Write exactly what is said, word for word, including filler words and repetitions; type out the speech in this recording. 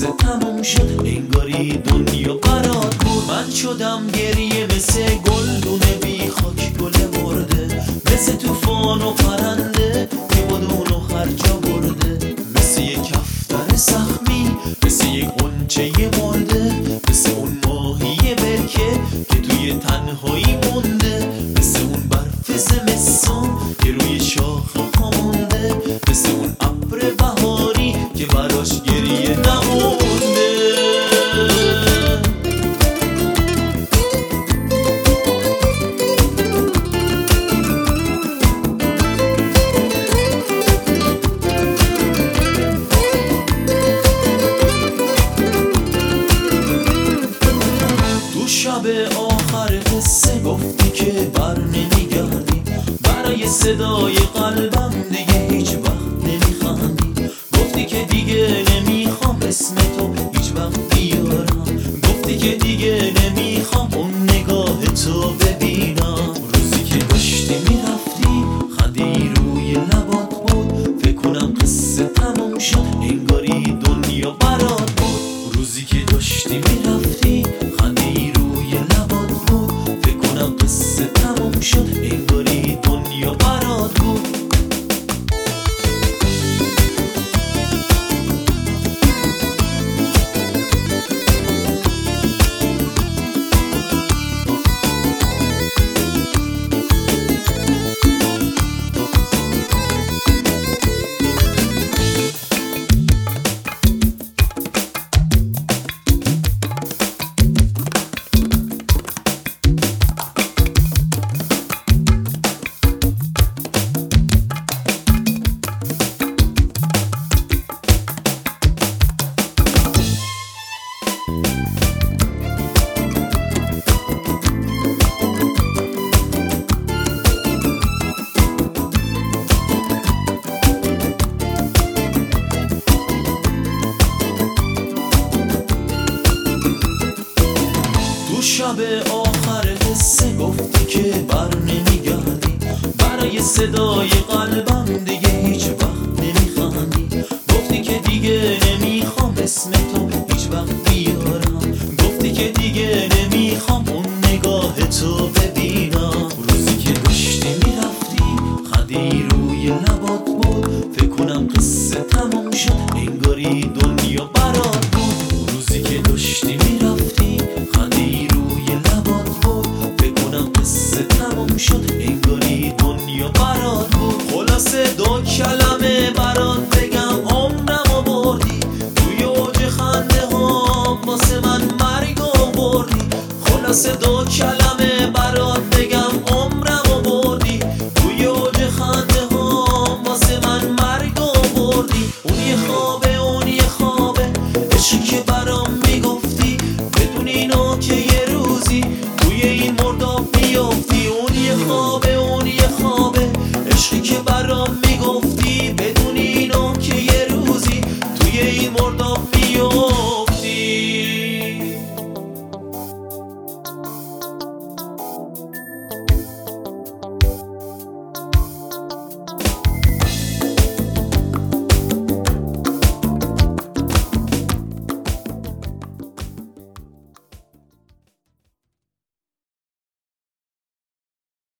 قصه تموم شد، انگاری دنیا برات بود. من شدم گریه مثل گلدون بی خاک، گل مرده مثل توفان و پرنده که بدون و هر جا برده، مثل یک کفتر زخمی، مثل یک غنچه مرده، مثل اون ماهی برکه که توی تنهایی مونده، مثل اون برف زمستان که روی شاخه ها مونده، مثل اون ابر بهاری که براش گریه نمونده. شب آخر قصه گفتی که بر نمیگردی، برای صدای قلبم دیگه هیچ وقت نمیخندی. گفتی که دیگه نمیخوام اسم تو هیچ وقت بیارم، گفتی که دیگه نمیخوام اون نگاه تو ببینم. روزی که داشتی میرفتی خندی روی لبات بود، فکر کنم قصه تموم شد، انگاری دنیا برات بود. روزی که داشتی میرفتی خندی قصه تموم شد، انگاری دنیا برات بود. شب آخر قصه گفتی که بر نمیگردی، برای صدای قلبم دیگه هیچ وقت نمیخندی. گفتی که دیگه نمیخوام اسم تو هیچ وقت بیارم، گفتی که دیگه نمیخوام اون نگاه تو ببینم. روزی که داشتی میرفتی خندی روی لبات بود، فکر کنم قصه تموم شد، انگاری دنیا برات بود. روزی که داشتی میرفتی خندی شد، انگاری دنیا برات بود. خلاصه دو کلمه برات بگم، عمرمو بردی توی اوج خنده ها، واسه من مرگ آوردی. خلاصه دو کلمه برات بگم، عمرمو بردی توی اوج خنده ها، واسه من مرگ آوردی. اون یه خواب